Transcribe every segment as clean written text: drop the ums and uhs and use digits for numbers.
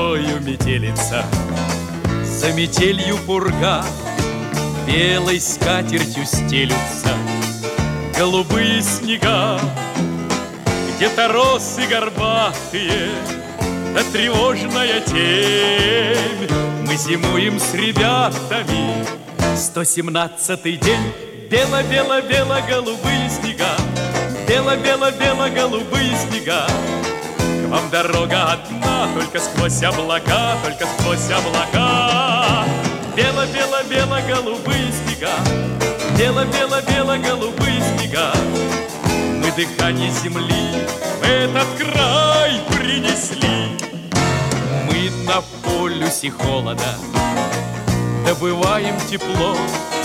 весною метелица, за метелью пурга, белой скатертью стелются голубые снега. Где-то росы горбатые, да тревожная темь. Мы зимуем с ребятами, 117-й день. Бело-бело-бело-голубые снега, бело-бело-бело-голубые снега. К вам дорога одна, только сквозь облака, только сквозь облака. Бело-бело-бело-голубые снега, бело-бело-бело-голубые снега. Мы дыхание земли в этот край принесли. Мы на полюсе холода добываем тепло.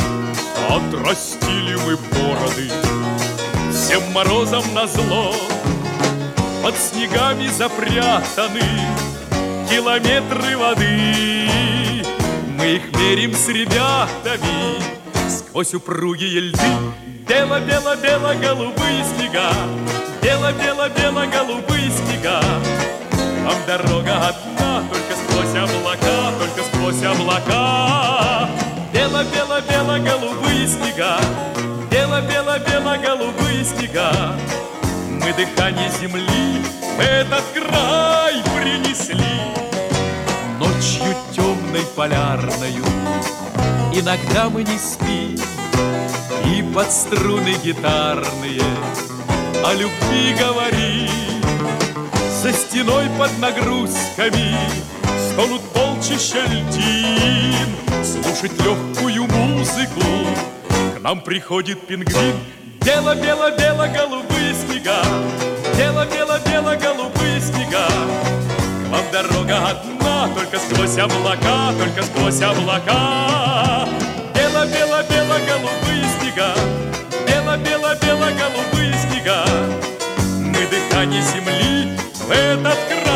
Отрастили мы бороды всем морозом назло. Под снегами запрятаны километры воды. Мы их мерим с ребятами сквозь упругие льды. Бело-бело-бело-голубые снега, бело-бело-бело-голубые снега. Вам дорога одна, только сквозь облака, только сквозь облака. Бело-бело-бело-голубые снега, бело-бело-бело-голубые снега. Мы дыхание земли в этот край принесли. Ночью темной полярною иногда мы не спим, и под струны гитарные о любви говорим. За стеной под нагрузками стонут полчища льдин. Слушать легкую музыку к нам приходит пингвин. Бело-бело-бело-голубые снега, бело-бело-бело-голубые снега. К вам дорога одна, только сквозь облака, только сквозь облака. Бело-бело-бело-голубые снега, бело-бело-бело-голубые снега. Мы дыхание земли в этот край